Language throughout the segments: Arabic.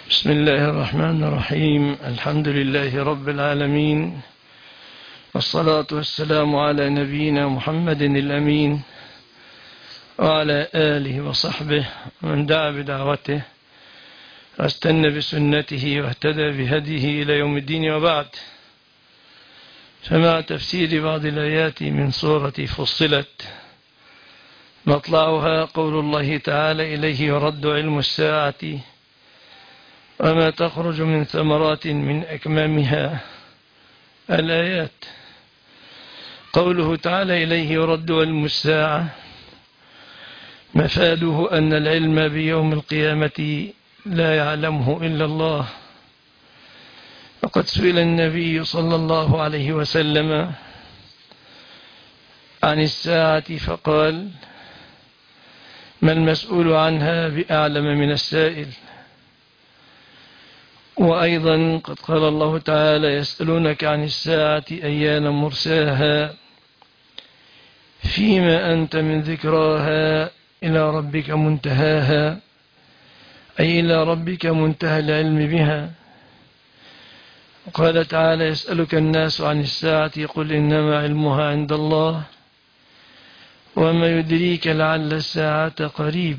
بسم الله الرحمن الرحيم. الحمد لله رب العالمين، والصلاة والسلام على نبينا محمد الأمين وعلى آله وصحبه ومن دعا بدعوته واستنى بسنته واهتدى بهديه إلى يوم الدين، وبعد. فمع تفسير بعض الآيات من سورة فصلت، مطلعها قول الله تعالى: إليه يرد علم الساعة وما تخرج من ثمرات من أكمامها. الآيات: قوله تعالى: إليه يرد علم الساعة، مفاده أن العلم بيوم القيامة لا يعلمه إلا الله. وقد سئل النبي صلى الله عليه وسلم عن الساعة فقال: ما المسؤول عنها بأعلم من السائل. وأيضا قد قال الله تعالى: يسألونك عن الساعة أيان مرساها فيما أنت من ذكراها إلى ربك منتهاها، أي إلى ربك منتهى العلم بها. وقال تعالى: يسألك الناس عن الساعة قل إنما علمها عند الله وما يدريك لعل الساعة قريب.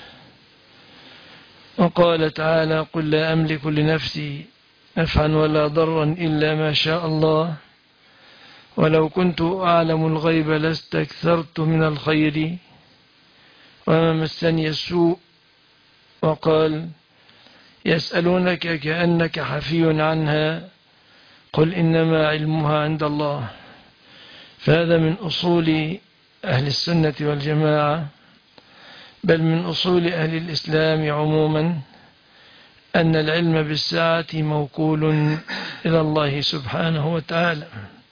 وقال تعالى: قل لا أملك لنفسي نفعا ولا ضرا إلا ما شاء الله ولو كنت أعلم الغيب لاستكثرت من الخير وما مسني السوء. وقال: يسألونك كأنك حفي عنها قل إنما علمها عند الله. فهذا من أصول أهل السنة والجماعة، بل من أصول أهل الإسلام عموما، أن العلم بالساعة موكول إلى الله سبحانه وتعالى.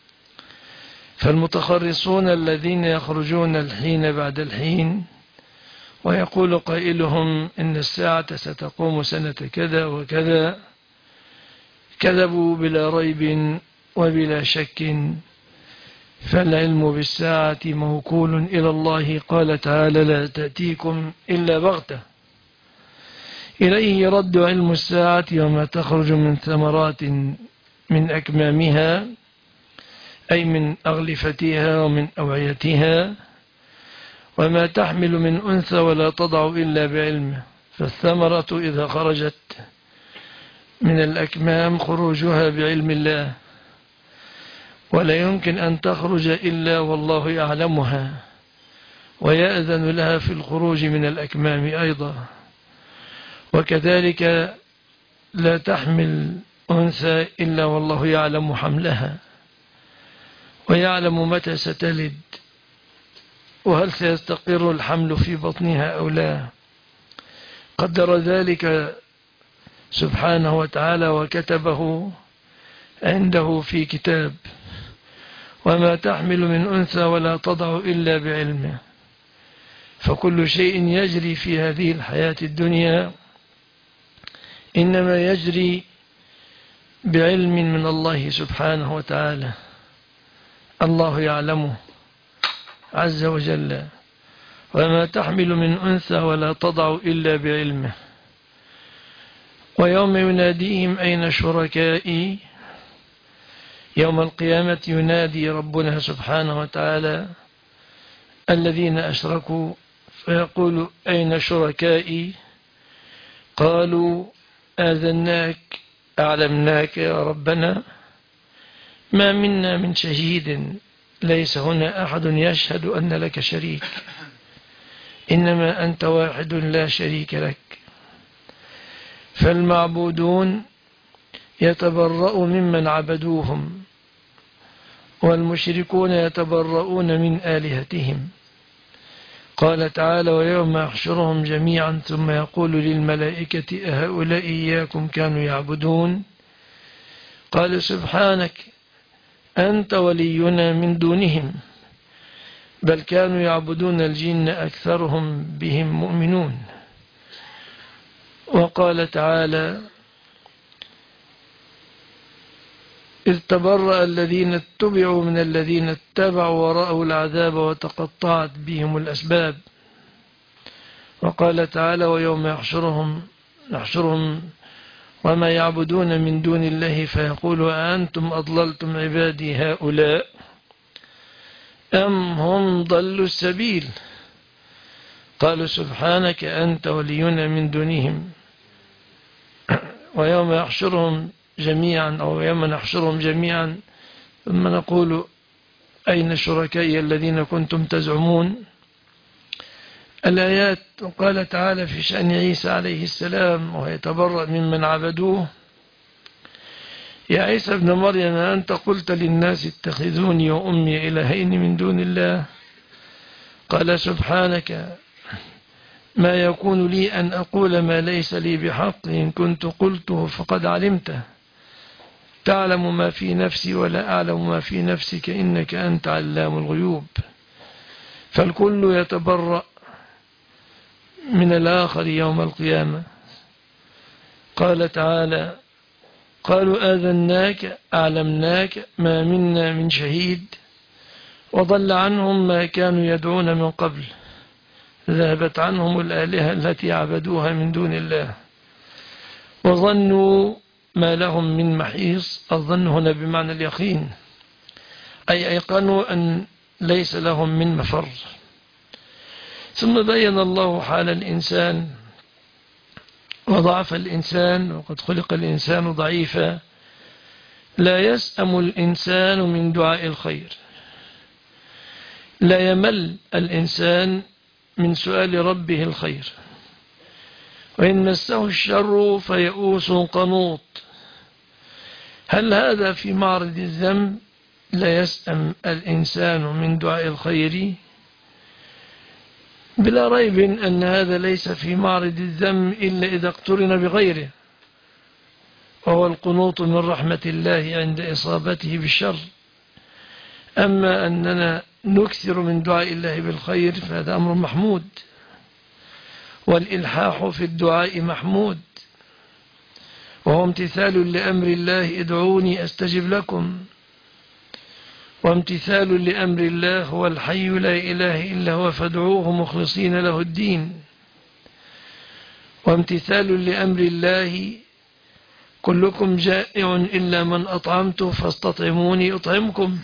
فالمتخرصون الذين يخرجون الحين بعد الحين ويقول قائلهم إن الساعة ستقوم سنة كذا وكذا، كذبوا بلا ريب وبلا شك. فالعلم بالساعة موكول إلى الله. قال تعالى: لا تأتيكم إلا بغتة. إليه يرد علم الساعة وما تخرج من ثمرات من أكمامها، أي من أغلفتها ومن أوعيتها، وما تحمل من أنثى ولا تضع إلا بعلمه. فالثمرة إذا خرجت من الأكمام خروجها بعلم الله، ولا يمكن أن تخرج إلا والله يعلمها ويأذن لها في الخروج من الأكمام أيضا. وكذلك لا تحمل أنثى إلا والله يعلم حملها ويعلم متى ستلد وهل سيستقر الحمل في بطنها أو لا. قدر ذلك سبحانه وتعالى وكتبه عنده في كتاب. وما تحمل من أنثى ولا تضع إلا بعلمه. فكل شيء يجري في هذه الحياة الدنيا إنما يجري بعلم من الله سبحانه وتعالى، الله يعلمه عز وجل. وما تحمل من أنثى ولا تضع إلا بعلمه. ويوم يناديهم أين شركائي، يوم القيامة ينادي ربنا سبحانه وتعالى الذين أشركوا فيقول: أين شركائي؟ قالوا: آذناك أعلمناك يا ربنا، ما منا من شهيد، ليس هنا أحد يشهد أن لك شريك، إنما أنت واحد لا شريك لك. فالمعبودون يتبرأ ممن عبدوهم، والمشركون يتبرؤون من آلهتهم. قال تعالى: ويوم يحشرهم جميعا ثم يقول للملائكة أهؤلاء إياكم كانوا يعبدون؟ قال: سبحانك أنت ولينا من دونهم بل كانوا يعبدون الجن أكثرهم بهم مؤمنون. وقال تعالى: إذ تبرأ الذين اتبعوا من الذين اتبعوا ورأوا العذاب وتقطعت بهم الأسباب. وقال تعالى: ويوم نحشرهم وما يعبدون من دون الله فيقول أأنتم أضللتم عبادي هؤلاء أم هم ضلوا السبيل قالوا سبحانك أنت ولينا من دونهم ويوم يحشرهم جميعا أو يوم نحشرهم جميعا ثم نقول أين شركائي الذين كنتم تزعمون. الآيات قال تعالى في شأن عيسى عليه السلام ويتبرأ ممن عبدوه يا عيسى ابن مريم أنت قلت للناس اتخذوني وأمي إلهين من دون الله قال سبحانك ما يكون لي أن أقول ما ليس لي بحق إن كنت قلته فقد علمته تعلم ما في نفسي ولا أعلم ما في نفسك إنك أنت علام الغيوب. فالكل يتبرأ من الآخر يوم القيامة. قال تعالى قالوا آذناك أعلمناك ما منا من شهيد وضل عنهم ما كانوا يدعون من قبل ذهبت عنهم الآلهة التي عبدوها من دون الله وظنوا ما لهم من محيص. الظن هنا بمعنى اليقين أي أيقنوا أن ليس لهم من مفر. ثم بين الله حال الإنسان وضعف الإنسان وقد خلق الإنسان ضعيفا لا يسأم الإنسان من دعاء الخير لا يمل الإنسان من سؤال ربه الخير وإن مسه الشر فيئوس قنوط. هل هذا في معرض الذنب لا يسأم الإنسان من دعاء الخير؟ بلا ريب أن هذا ليس في معرض الذنب إلا إذا اقترن بغيره وهو القنوط من رحمة الله عند إصابته بالشر. أما أننا نكثر من دعاء الله بالخير فهذا أمر محمود والإلحاح في الدعاء محمود وهو امتثال لأمر الله ادعوني أستجب لكم وامتثال لأمر الله هو الحي لا إله إلا هو فادعوه مخلصين له الدين وامتثال لأمر الله كلكم جائع إلا من أطعمته فاستطعموني أطعمكم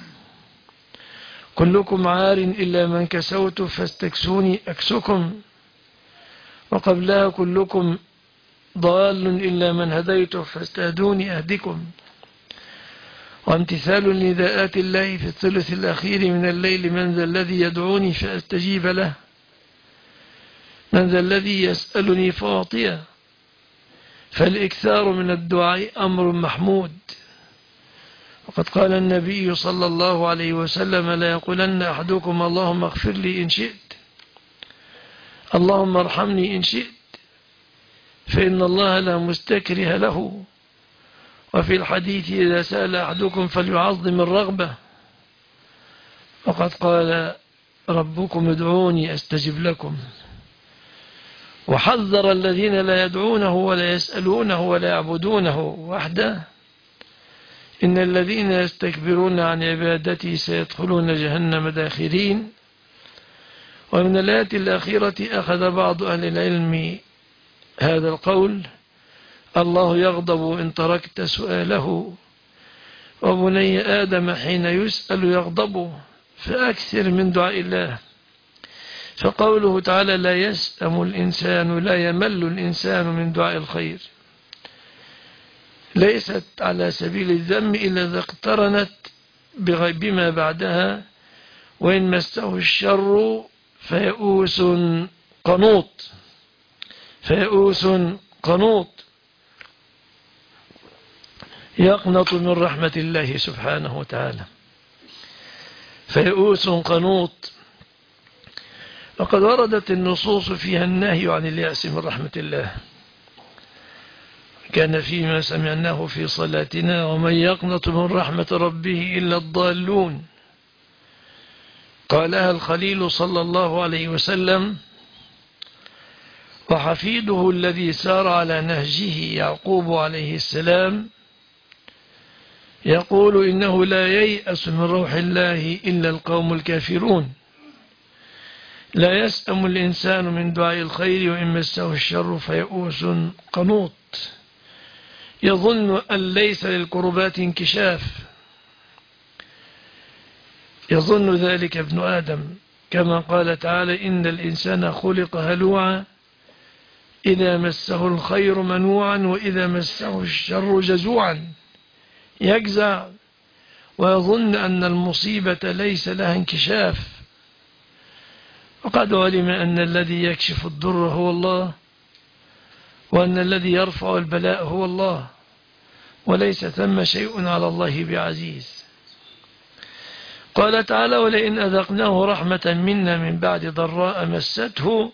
كلكم عار إلا من كسوت فاستكسوني أكسكم وقبلها كلكم ضال إلا من هديته فاستهدوني أهدكم وامتثال لنداءات الله في الثلث الأخير من الليل من ذا الذي يدعوني فأستجيب له من ذا الذي يسألني فأعطيه. فالإكثار من الدعاء أمر محمود وقد قال النبي صلى الله عليه وسلم لا يقولن أحدكم اللهم اغفر لي إن شئت اللهم ارحمني إن شئت فإن الله لا مستكره له. وفي الحديث إذا سأل أحدكم فليعظم الرغبة وقد قال ربكم ادعوني أستجب لكم وحذر الذين لا يدعونه ولا يسألونه ولا يعبدونه وحده إن الذين يستكبرون عن عبادتي سيدخلون جهنم داخرين. ومن الآيات الأخيرة أخذ بعض أهل العلم هذا القول الله يغضب إن تركت سؤاله وبني آدم حين يسأل يغضب فأكثر من دعاء الله. فقوله تعالى لا يسأم الإنسان لا يمل الإنسان من دعاء الخير ليست على سبيل الذم إلا إذا اقترنت بما بعدها وإن مسه الشر فيئوس قنوط فيئوس قنوط يقنط من رحمة الله سبحانه وتعالى فيئوس قنوط. وقد وردت النصوص فيها النهي عن اليأس من رحمة الله كان فيما سمعناه في صلاتنا ومن يقنط من رحمة ربه إلا الضالون قالها الخليل صلى الله عليه وسلم وحفيده الذي سار على نهجه يعقوب عليه السلام يقول إنه لا ييأس من روح الله إلا القوم الكافرون. لا يسأم الإنسان من دعاء الخير وإن مسه الشر فيئوس قنوط يظن أن ليس للقربات انكشاف، يظن ذلك ابن آدم، كما قال تعالى: إن الإنسان خلق هلوعا إذا مسه الخير منوعا وإذا مسه الشر جزوعا، يجزع ويظن أن المصيبة ليس لها انكشاف. وقد علم أن الذي يكشف الضر هو الله، وأن الذي يرفع البلاء هو الله، وليس ثم شيء على الله بعزيز. قال تعالى: ولئن أذقناه رحمة منا من بعد ضراء مسته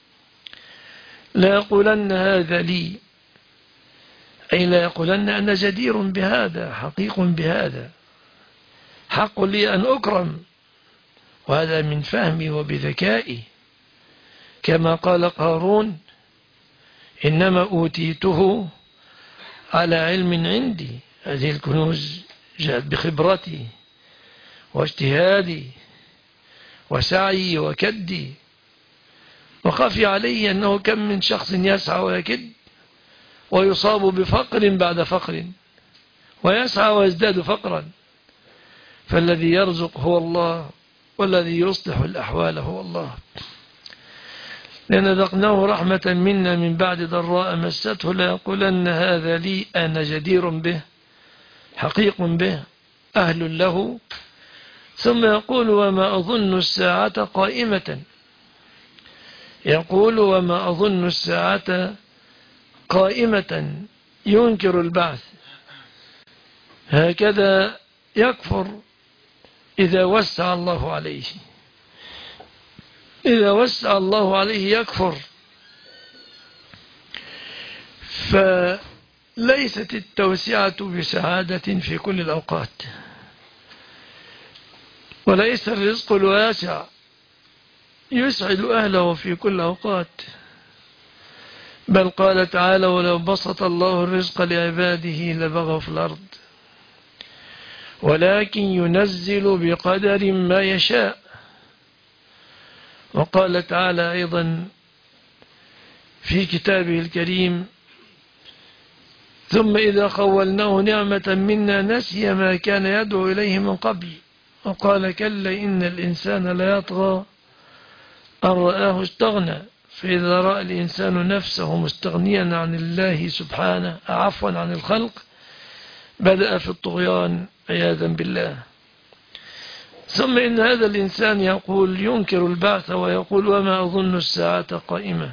ليقولن هذا لي، أي لا يقولن أنا جدير بهذا، حقيق بهذا، حق لي أن أكرم، وهذا من فهمي وبذكائي، كما قال قارون: إنما أوتيته على علم عندي. هذه الكنوز جاءت بخبرتي واجتهادي وسعي وكدي. وخفي عليه أنه كم من شخص يسعى ويكد ويصاب بفقر بعد فقر، ويسعى ويزداد فقرا، فالذي يرزق هو الله، والذي يصلح الأحوال هو الله. لأن ذقناه رحمة منا من بعد ضراء مسته ليقولن هذا لي، أنا جدير به، حقيق به، أهل له. ثم يقول: وما أظن الساعة قائمة، يقول: وما أظن الساعة قائمة، ينكر البعث. هكذا يكفر إذا وسع الله عليه، إذا وسع الله عليه يكفر. فليست التوسعة بسعادة في كل الأوقات، وليس الرزق الواسع يسعد أهله في كل أوقات، بل قال تعالى: ولو بسط الله الرزق لعباده لبغوا في الأرض ولكن ينزل بقدر ما يشاء. وقال تعالى أيضا في كتابه الكريم: ثم إذا خولناه نعمة منا نسي ما كان يدعو إليه من قبل وقال كلا إن الإنسان ليطغى أن رآه استغنى فإذا رأى الإنسان نفسه مستغنيا عن الله سبحانه عفوا عن الخلق بدأ في الطغيان عياذا بالله. ثم إن هذا الإنسان يقول ينكر البعث ويقول: وما أظن الساعة قائمة.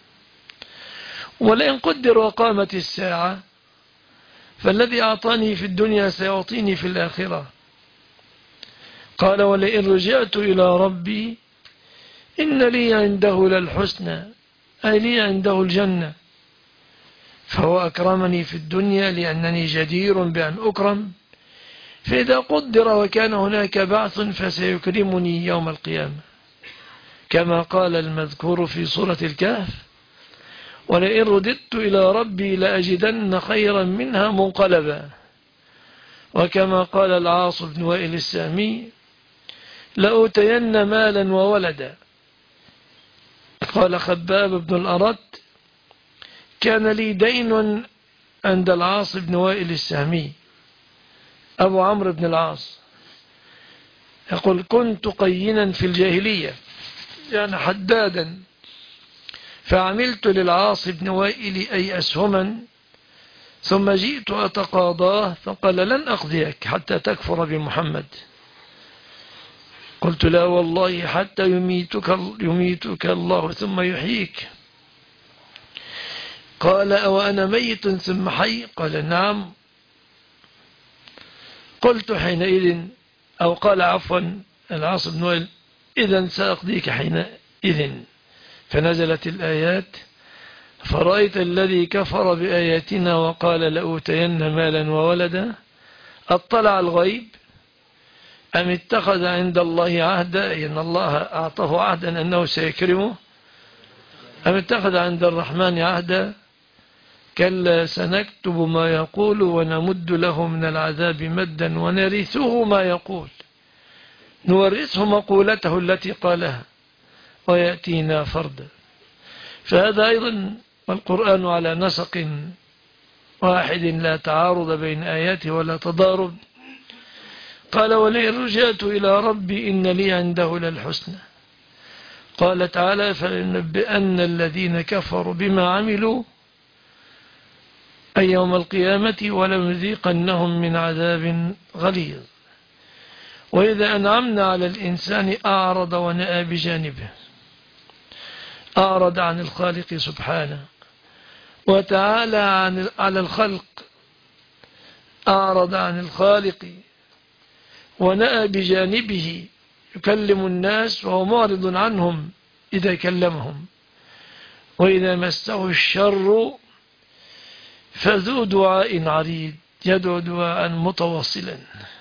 ولئن قدر وقامت الساعة فالذي أعطاني في الدنيا سيعطيني في الآخرة. قال: ولئن رجعت إلى ربي إن لي عنده للحسنى، أي لي عنده الجنة، فهو أكرمني في الدنيا لأنني جدير بأن أكرم، فإذا قدر وكان هناك بعث فسيكرمني يوم القيامة، كما قال المذكور في سورة الكهف: ولئن رددت إلى ربي لأجدن خيرا منها منقلبا. وكما قال العاص بن وائل السامي: لأوتين مالا وولدا. قال خباب بن الأرت: كان لي دين عند العاص بن وائل السامي أبو عمرو بن العاص، يقول: كنت قينا في الجاهلية، يعني حدادا، فعملت للعاص بن وائل أي أسهما، ثم جئت أتقاضاه فقال: لن أقضيك حتى تكفر بمحمد. قلت: لا والله حتى يميتك الله ثم يحييك. قال: أو أنا ميت ثم حي؟ قال: نعم. قلت حينئذ، أو قال عفوا العاص بن وائل: إذن سأقضيك حينئذ. فنزلت الآيات: فرأيت الذي كفر بآياتنا وقال لأوتين مالا وولدا أطلع الغيب أم اتخذ عند الله عهدا، إن الله أعطاه عهدا أنه سيكرمه، أم اتخذ عند الرحمن عهدا، كلا سنكتب ما يقول ونمد له من العذاب مدا ونرثه ما يقول، نورثه مقولته التي قالها ويأتينا فردا. فهذا أيضا القرآن على نسق واحد لا تعارض بين آياته ولا تضارب. قال ولئن رجعت إلى ربي إن لي عنده للحسنى. قال تعالى فلننبئن الذين كفروا بما عملوا أي يوم القيامة ولنذيقنهم من عذاب غليظ. وإذا أنعمنا على الإنسان أعرض ونأى بجانبه، أعرض عن الخالق سبحانه وتعالى على الخلق، أعرض عن الخالق ونأى بجانبه، يكلم الناس وهو معرض عنهم إذا كلمهم. وإذا مسه الشر فذو دعاء عريض، يدعو دعاء متواصلا.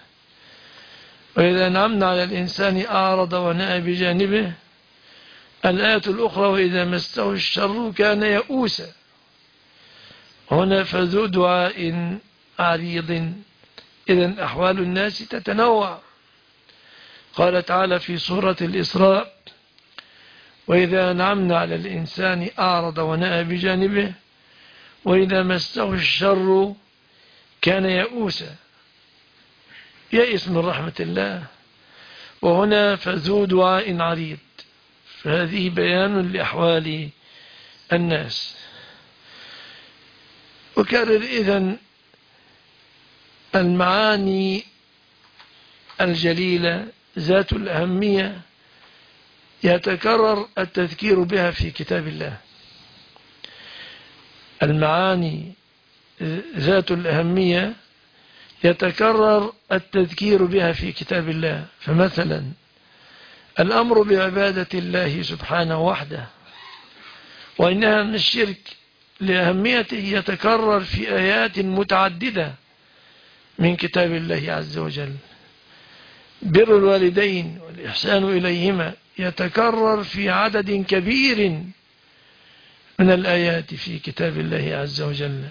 وإذا أنعمنا على الإنسان أعرض ونأى بجانبه. الآية الأخرى وإذا مسه الشر كان يئوسا، هنا فذو دعاء عريض. إذن أحوال الناس تتنوع. قال تعالى في سورة الإسراء وإذا أنعمنا على الإنسان أعرض ونأى بجانبه وإذا مسه الشر كان يئوسا، يئس من رحمة الله. وهنا فذو دعاء عريض، فهذه بيان لأحوال الناس. وكرر إذن المعاني الجليلة ذات الأهمية يتكرر التذكير بها في كتاب الله. المعاني ذات الأهمية يتكرر التذكير بها في كتاب الله. فمثلا الأمر بعبادة الله سبحانه وحده، وإنها من الشرك لأهميته، يتكرر في آيات متعددة من كتاب الله عز وجل. بر الوالدين والإحسان إليهما يتكرر في عدد كبير من الآيات في كتاب الله عز وجل.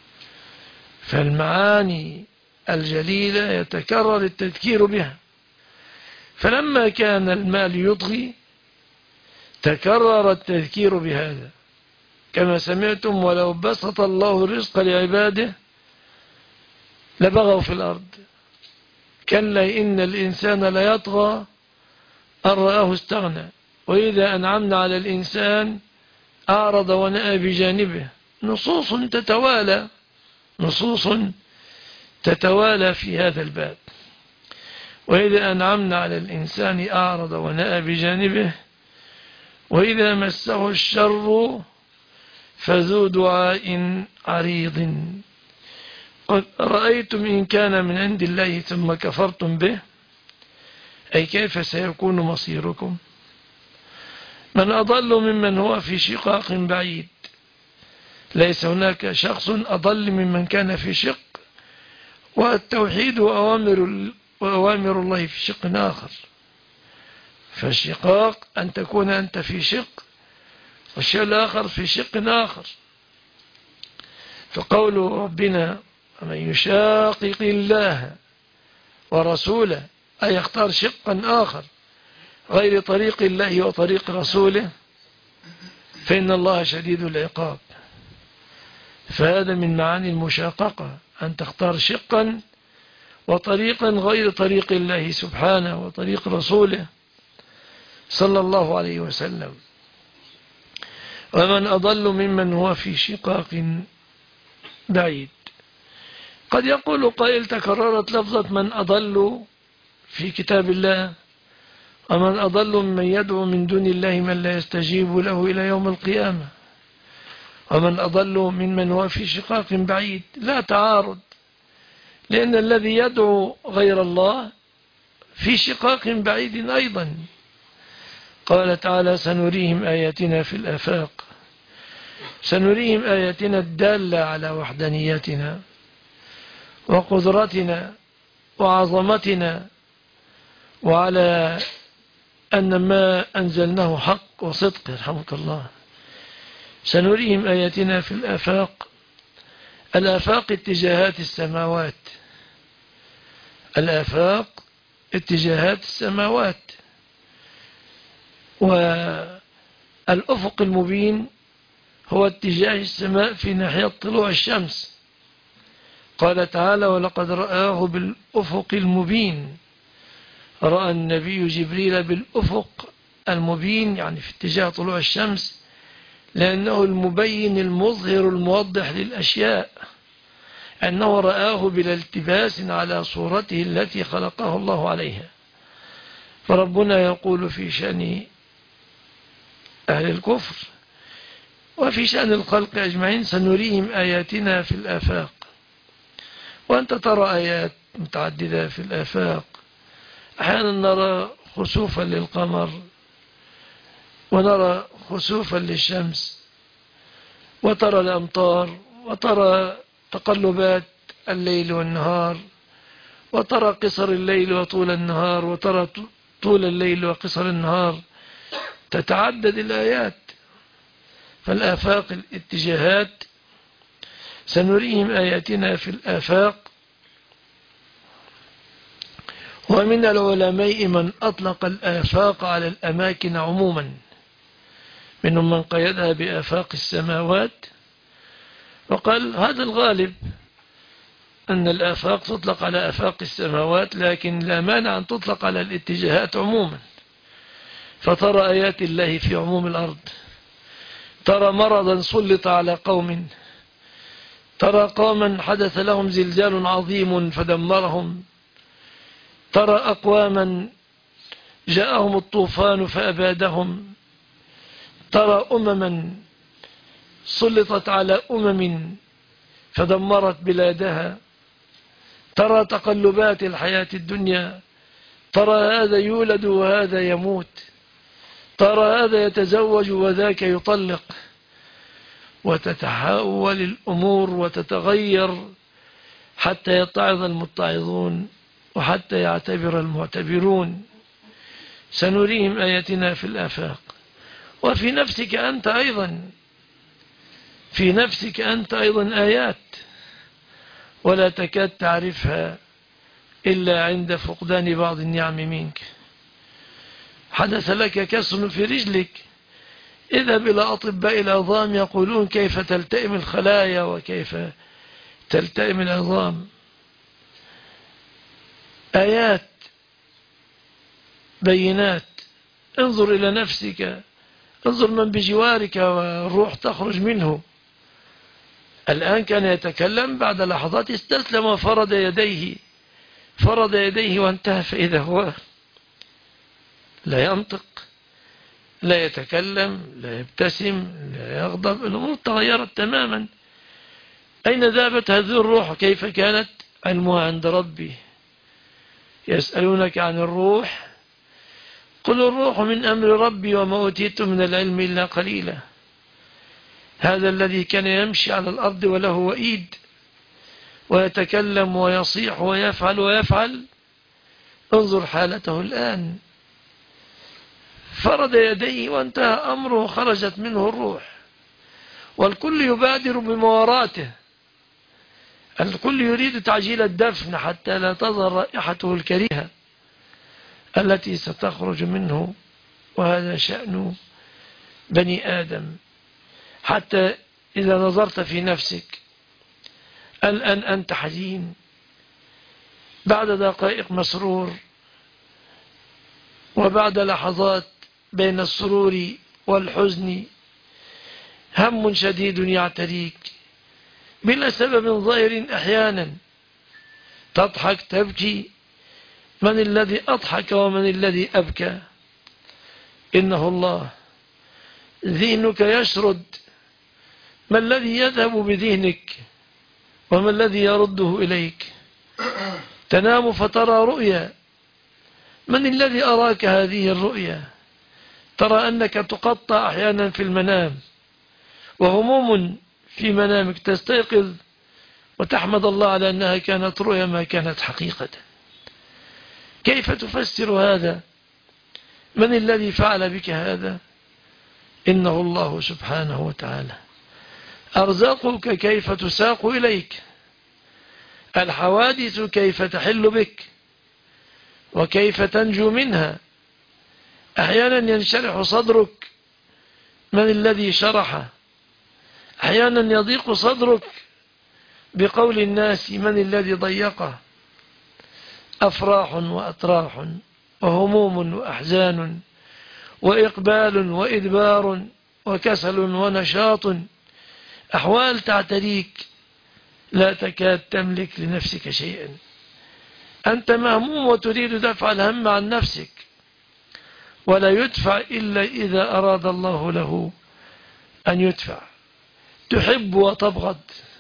فالمعاني الجليلة يتكرر التذكير بها. فلما كان المال يطغي تكرر التذكير بهذا، كما سمعتم ولو بسط الله الرزق لعباده لبغوا في الأرض كلا إن الإنسان ليطغى أن رآه استغنى وإذا أنعمنا على الإنسان أعرض ونأى بجانبه. نصوص تتوالى في هذا الباب. وإذا أنعمنا على الإنسان أعرض ونأى بجانبه وإذا مسه الشر فذو دعاء عريض. قد رأيتم إن كان من عند الله ثم كفرتم به، أي كيف سيكون مصيركم؟ من أضل ممن هو في شقاق بعيد. ليس هناك شخص أضل ممن كان في شق، والتوحيد وأوامر الله في شق آخر. فالشقاق أن تكون أنت في شق والشيء الآخر في شق آخر. فقول ربنا ومن يشاقق الله ورسوله أي يختار شقا آخر غير طريق الله وطريق رسوله فإن الله شديد العقاب. فهذا من معاني المشاققة، أن تختار شقا وطريقا غير طريق الله سبحانه وطريق رسوله صلى الله عليه وسلم. ومن أضل ممن هو في شقاق بعيد. قد يقول قائل تكررت لفظة من أضل في كتاب الله، ومن أضل ممن يدعو من دون الله من لا يستجيب له إلى يوم القيامة، ومن أضل ممن هو في شقاق بعيد. لا تعارض، لأن الذي يدعو غير الله في شقاق بعيد أيضا. قال تعالى سنريهم آياتنا في الآفاق، سنريهم آياتنا الدالة على وحدانيتنا وقدرتنا وعظمتنا وعلى أن ما أنزلناه حق وصدق. يرحمك الله. سنريهم آياتنا في الآفاق. الآفاق اتجاهات السماوات، الآفاق اتجاهات السماوات. والأفق المبين هو اتجاه السماء في ناحية طلوع الشمس، قال تعالى: ولقد رآه بالأفق المبين. رأى النبي جبريل بالأفق المبين، يعني في اتجاه طلوع الشمس، لأنه المبين المظهر الموضح للأشياء، أنه رآه بلا التباس على صورته التي خلقه الله عليها. فربنا يقول في شأن أهل الكفر وفي شأن الخلق أجمعين: سنريهم آياتنا في الآفاق. وأنت ترى آيات متعددة في الآفاق. أحيانا نرى خسوفا للقمر، ونرى خسوفا للشمس، وترى الأمطار، وترى تقلبات الليل والنهار، وترى قصر الليل وطول النهار، وترى طول الليل وقصر النهار. تتعدد الآيات. فالآفاق الاتجاهات. سنريهم آياتنا في الآفاق. ومن العلماء من أطلق الآفاق على الأماكن عموما، منهم من قيدها بآفاق السماوات، وقال هذا الغالب أن الآفاق تطلق على آفاق السماوات، لكن لا مانع أن تطلق على الاتجاهات عموما. فترى آيات الله في عموم الأرض. ترى مرضا سلط على قوم، ترى قوما حدث لهم زلزال عظيم فدمرهم، ترى أقواما جاءهم الطوفان فأبادهم، ترى أمما سلطت على أمم فدمرت بلادها، ترى تقلبات الحياة الدنيا، ترى هذا يولد وهذا يموت، ترى هذا يتزوج وذاك يطلق، وتتحول الأمور وتتغير حتى يتعظ المتعظون وحتى يعتبر المعتبرون. سنريهم آياتنا في الآفاق. وفي نفسك أنت أيضا، في نفسك أنت أيضا آيات، ولا تكاد تعرفها إلا عند فقدان بعض النعم منك. حدث لك كسر في رجلك، اذهب إلى أطباء العظام يقولون كيف تلتئم الخلايا وكيف تلتئم العظام. آيات بينات. انظر إلى نفسك، انظر من بجوارك والروح تخرج منه. الآن كان يتكلم، بعد لحظات استسلم وفرد يديه وانتهى، فإذا هو لا ينطق، لا يتكلم، لا يبتسم، لا يغضب. الأمور تغيرت تماما. أين ذهبت هذه الروح؟ كيف كانت؟ علمها عند ربي. يسألونك عن الروح، قل الروح من أمر ربي وما أوتيت من العلم إلا قليلا. هذا الذي كان يمشي على الأرض وله وإيد ويتكلم ويصيح ويفعل، انظر حالته الآن. فرد يديه وانتهى أمره، خرجت منه الروح، والكل يبادر بمواراته. الكل يريد تعجيل الدفن حتى لا تظهر رائحته الكريهة التي ستخرج منه. وهذا شأن بني آدم. حتى إذا نظرت في نفسك الآن أنت حزين، بعد دقائق مسرور، وبعد لحظات بين السرور والحزن هم شديد يعتريك بلا سبب ظاهر. أحيانا تضحك تبكي، من الذي أضحك ومن الذي أبكى؟ إنه الله. ذهنك يشرد، ما الذي يذهب بذهنك وما الذي يرده إليك؟ تنام فترى رؤيا، من الذي أراك هذه الرؤيا؟ ترى أنك تقطع أحيانا في المنام، وهموم في منامك، تستيقظ وتحمد الله على أنها كانت رؤيا ما كانت حقيقة. كيف تفسر هذا؟ من الذي فعل بك هذا؟ إنه الله سبحانه وتعالى. أرزاقك كيف تساق إليك، الحوادث كيف تحل بك وكيف تنجو منها. أحيانا ينشرح صدرك، من الذي شرحه؟ أحيانا يضيق صدرك، بقول الناس من الذي ضيقه؟ أفراح وأتراح وهموم وأحزان وإقبال وإدبار وكسل ونشاط، أحوال تعتريك لا تكاد تملك لنفسك شيئا. أنت مهموم وتريد دفع الهم عن نفسك، ولا يدفع إلا إذا أراد الله له أن يدفع. تحب وتبغض،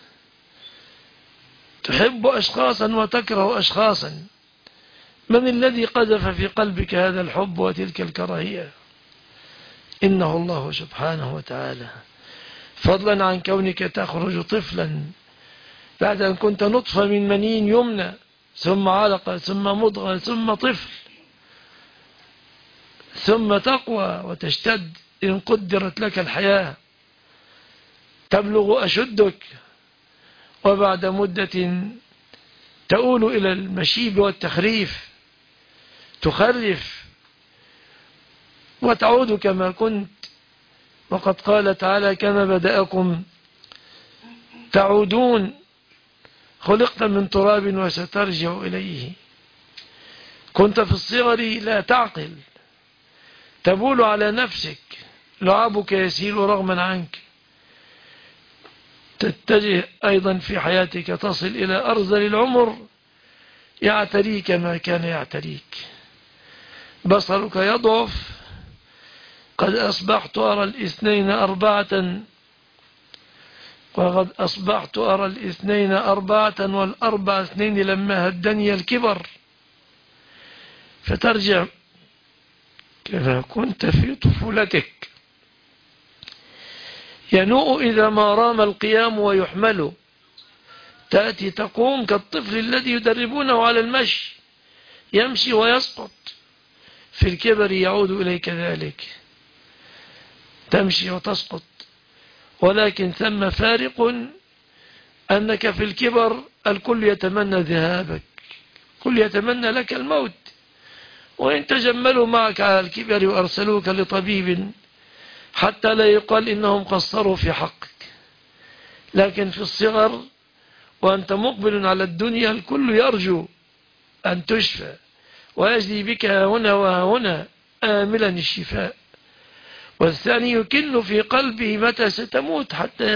تحب أشخاصا وتكره أشخاصا. من الذي قذف في قلبك هذا الحب وتلك الكراهية؟ إنه الله سبحانه وتعالى، فضلا عن كونك تخرج طفلا بعد أن كنت نطفة من مني يمنى ثم علقة ثم مضغة ثم طفل، ثم تقوى وتشتد إن قدرت لك الحياة، تبلغ أشدك، وبعد مدة تؤول إلى المشيب والتخريف، تخرف وتعود كما كنت. وقد قال تعالى كما بدأكم تعودون، خلقت من تراب وسترجع إليه. كنت في الصغر لا تعقل، تبول على نفسك، لعابك يسيل رغما عنك، تتجه أيضا في حياتك، تصل إلى أرذل العمر، يعتريك ما كان يعتريك. بصرك يضعف، قد أصبحت أرى الاثنين أربعة، وقد أصبحت أرى الاثنين أربعة والأربع اثنين لما هدني الكبر، فترجع كما كنت في طفولتك. ينوء إذا ما رام القيام ويحمل، تأتي تقوم كالطفل الذي يدربونه على المشي، يمشي ويسقط، في الكبر يعود إليك ذلك، تمشي وتسقط. ولكن ثم فارق، أنك في الكبر الكل يتمنى ذهابك، كل يتمنى لك الموت، وإن تجملوا معك على الكبر وأرسلوك لطبيب حتى لا يقال إنهم قصروا في حقك. لكن في الصغر وأنت مقبل على الدنيا الكل يرجو أن تشفى، ويجري بك هنا وهنا آملا الشفاء، والثاني يكن في قلبه متى ستموت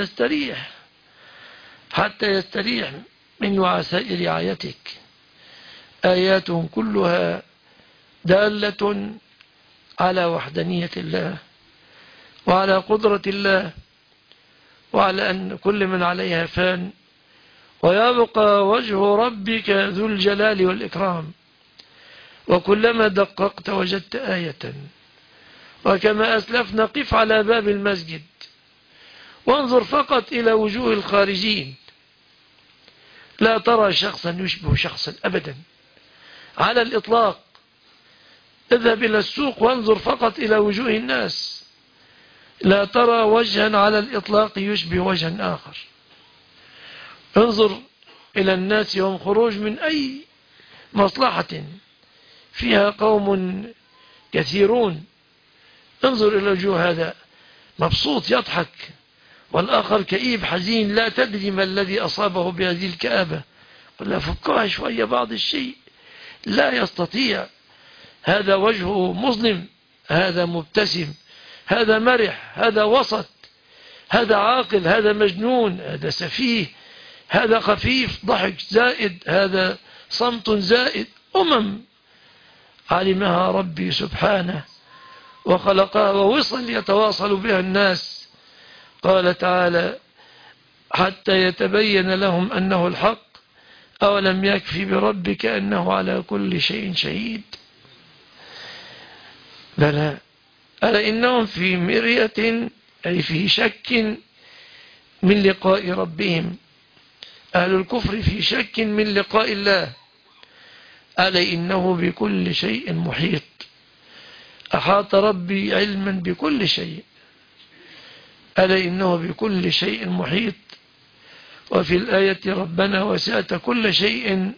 حتى يستريح من وعساء رعايتك. آيات كلها دالة على وحدانية الله وعلى قدرة الله، وعلى أن كل من عليها فان، ويبقى وجه ربك ذو الجلال والإكرام. وكلما دققت وجدت آية. وكما أسلفنا، قف على باب المسجد وانظر فقط إلى وجوه الخارجين، لا ترى شخصا يشبه شخصا أبدا على الإطلاق. اذهب إلى السوق وانظر فقط إلى وجوه الناس، لا ترى وجها على الإطلاق يشبه وجها آخر. انظر إلى الناس يوم خروج من أي مصلحة فيها قوم كثيرون، انظر إلى وجوه هذا مبسوط يضحك، والآخر كئيب حزين، لا تدري ما الذي أصابه بهذه الكآبة. قل لا، فكها شوية بعض الشيء، لا يستطيع. هذا وجهه مظلم، هذا مبتسم، هذا مرح، هذا وسط، هذا عاقل، هذا مجنون، هذا سفيه، هذا خفيف، ضحك زائد، هذا صمت زائد. علمها ربي سبحانه وخلقها ووصل يتواصل بها الناس. قال تعالى: حتى يتبين لهم أنه الحق، أولم يكفي بربك أنه على كل شيء شهيد. بلى، ألا إنهم في مرية، أي في شك من لقاء ربهم. أهل الكفر في شك من لقاء الله. ألا إنه بكل شيء محيط، أحاط ربي علما بكل شيء. ألا إنه بكل شيء محيط. وفي الآية: ربنا وسعت كل شيء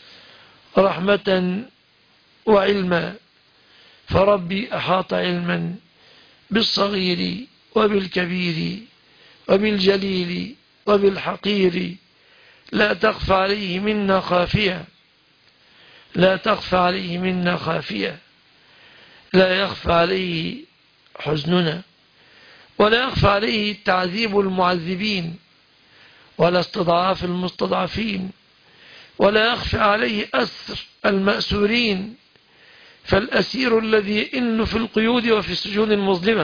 رحمة وعلما. فربي أحاط علما بالصغير وبالكبير وبالجليل وبالحقير، لا تخفى عليه منا خافية، لا تخفى عليه منا خافية، لا يخفى عليه حزننا، ولا يخفى عليه تعذيب المعذبين، ولا استضعاف المستضعفين، ولا يخفى عليه أسر المأسورين، فالأسير الذي يئن في القيود وفي السجون المظلمة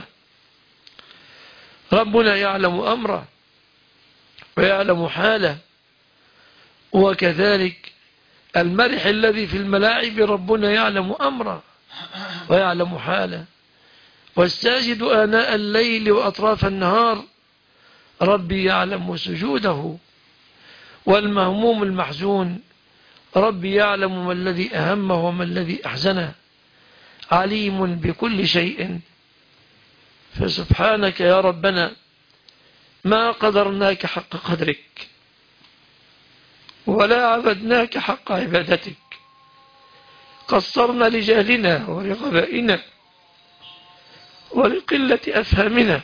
ربنا يعلم أمره ويعلم حاله. وكذلك المرح الذي في الملاعب ربنا يعلم أمره ويعلم حاله. والساجد آناء الليل وأطراف النهار ربي يعلم سجوده. والمهموم المحزون ربي يعلم ما الذي أهمه وما الذي أحزنه، عليم بكل شيء. فسبحانك يا ربنا ما قدرناك حق قدرك ولا عبدناك حق عبادتك، قصرنا لجهلنا ولغبائنا ولقلة أفهامنا،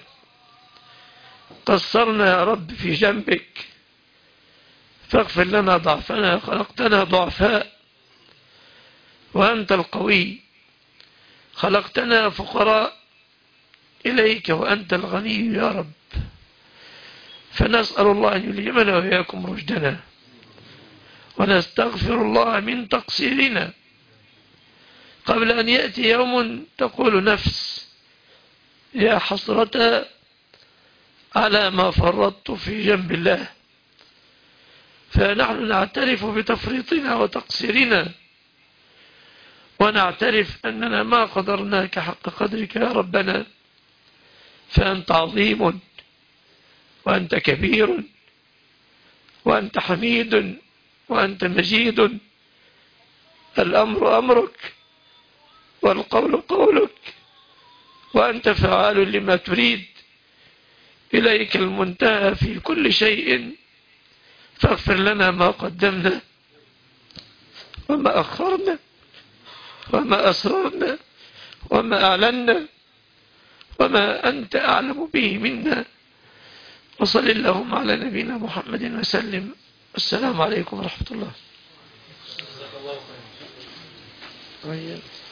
قصرنا يا رب في جنبك فاغفر لنا ضعفنا، خلقتنا ضعفاء وأنت القوي، خلقتنا فقراء إليك وأنت الغني يا رب. فنسأل الله أن يلهمنا وإياكم رشدنا، ونستغفر الله من تقصيرنا قبل أن يأتي يوم تقول نفس يا حسرة على ما فرطت في جنب الله. فنحن نعترف بتفريطنا وتقصيرنا، ونعترف أننا ما قدرناك حق قدرك يا ربنا، فأنت عظيم وأنت كبير وأنت حميد وأنت مجيد. الأمر أمرك والقول قولك وأنت فعال لما تريد، إليك المنتهى في كل شيء. فاغفر لنا ما قدمنا وما أخرنا وما أسررنا وما أعلنا وما أنت أعلم به منا. وصل اللهم على نبينا محمد وسلم. السلام عليكم ورحمة الله.